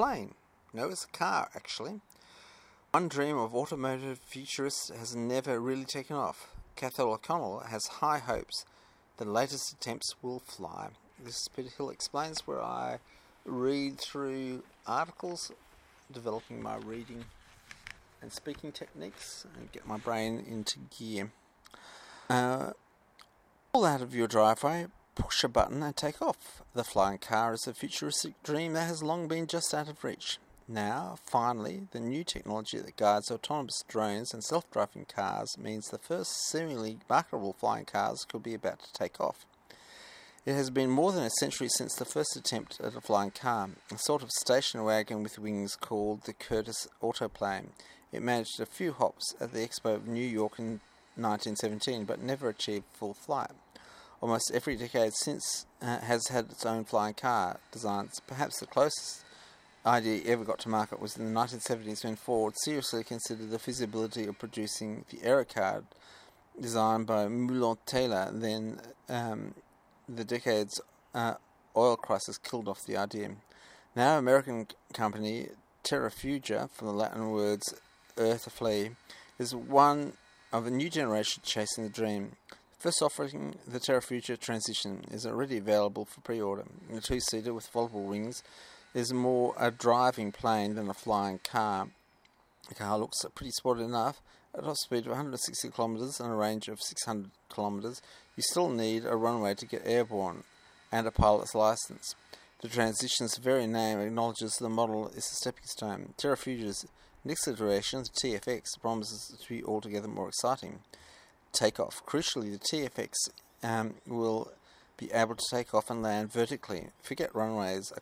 plane. No, it's a car, actually. One dream of automotive futurists has never really taken off. Cathal O'Connell has high hopes the latest attempts will fly. This is Peter Hill Explains, where I read through articles, developing my reading and speaking techniques, and get my brain into gear. Pull out of your driveway, push a button and take off. The flying car is a futuristic dream that has long been just out of reach. Now, finally, the new technology that guides autonomous drones and self-driving cars means the first seemingly marketable flying cars could be about to take off. It has been more than a century since the first attempt at a flying car, a sort of station wagon with wings called the Curtiss Autoplane. It managed a few hops at the Expo of New York in 1917, but never achieved full flight. Almost every decade since has had its own flying car designs. Perhaps the closest idea ever got to market was in the 1970s when Ford seriously considered the feasibility of producing the Aerocar designed by Moulin Taylor. Then the decade's oil crisis killed off the idea. Now American company Terrafugia, from the Latin words earth to flee, is one of a new generation chasing the dream. First offering, the Terrafugia Transition, is already available for pre-order. The two-seater with foldable wings is more a driving plane than a flying car. The car looks pretty sporty enough. At a top speed of 160 kilometers and a range of 600 kilometers, you still need a runway to get airborne and a pilot's license. The Transition's very name acknowledges the model is a stepping stone. Terrafugia's next iteration, the TFX, promises to be altogether more exciting. Takeoff. Crucially, the TFX will be able to take off and land vertically. Forget runways.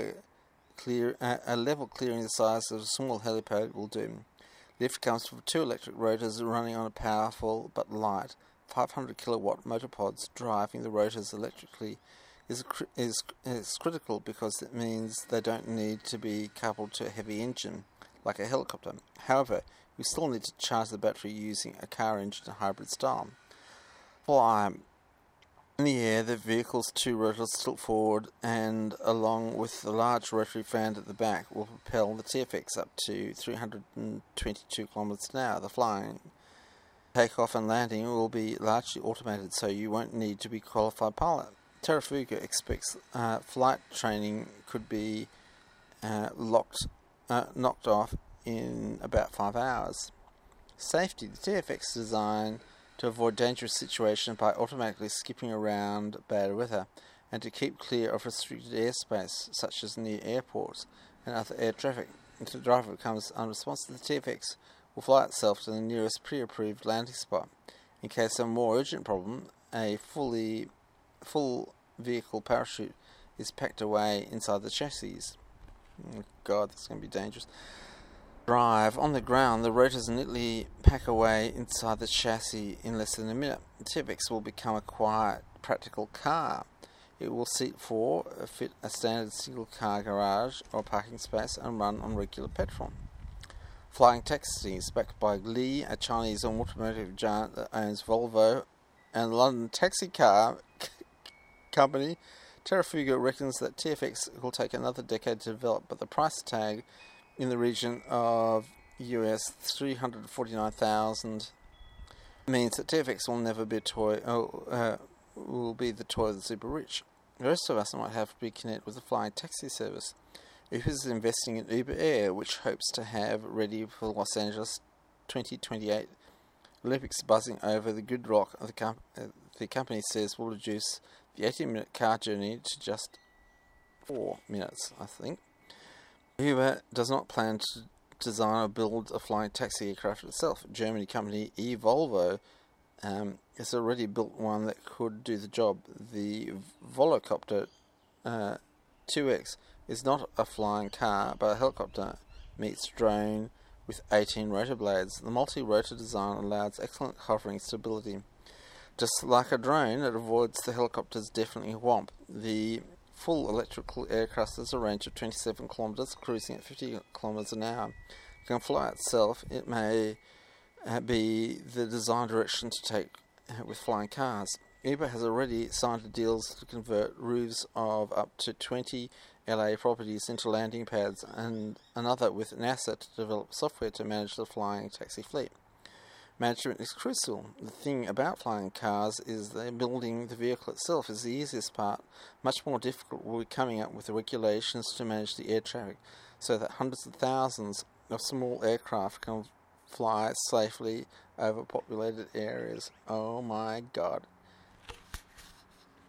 A level clearing the size of a small helipad will do. Lift comes from two electric rotors running on a powerful but light 500 kilowatt motor pods. Driving the rotors electrically is critical because it means they don't need to be coupled to a heavy engine like a helicopter. However, we still need to charge the battery using a car engine hybrid style. Fly. In the air, the vehicle's two rotors tilt forward and, along with the large rotary fan at the back, will propel the TFX up to 322 kilometers an hour. The flying, takeoff and landing will be largely automated, so you won't need to be a qualified pilot. Terrafugia expects flight training could be knocked off in about 5 hours. Safety. The TFX is designed to avoid dangerous situations by automatically skipping around bad weather and to keep clear of restricted airspace such as near airports and other air traffic. If the driver becomes unresponsive, the TFX will fly itself to the nearest pre-approved landing spot. In case of a more urgent problem, a full vehicle parachute is packed away inside the chassis. Oh God, that's going to be dangerous. Drive. On the ground, the rotors neatly pack away inside the chassis in less than a minute. The TFX will become a quiet, practical car. It will seat four, fit a standard single-car garage or parking space, and run on regular petrol. Flying taxis. Backed by Li, a Chinese automotive giant that owns Volvo and the London taxi car company, Terrafugia reckons that TFX will take another decade to develop, but the price tag in the region of US $349,000 means that TFX will never be a toy. Will be the toy of the super rich. The rest of us might have to be connected with a flying taxi service. Uber is investing in Uber Air, which hopes to have ready for Los Angeles 2028 Olympics. Buzzing over the gridlock of the company says will reduce the 18-minute car journey to just 4 minutes, I think. Uber does not plan to design or build a flying taxi aircraft itself. German company eVolvo has already built one that could do the job. The Volocopter 2X is not a flying car, but a helicopter meets drone with 18 rotor blades. The multi-rotor design allows excellent hovering stability. Just like a drone, it avoids the helicopter's deafening whomp. The full electrical aircraft has a range of 27 kilometers, cruising at 50 kilometers an hour. It can fly itself. It may be the design direction to take with flying cars. Uber has already signed deals to convert roofs of up to 20 LA Properties into landing pads, and another with NASA to develop software to manage the flying taxi fleet. Management is crucial. The thing about flying cars is that building the vehicle itself is the easiest part. Much more difficult will be coming up with the regulations to manage the air traffic so that hundreds of thousands of small aircraft can fly safely over populated areas. Oh my God.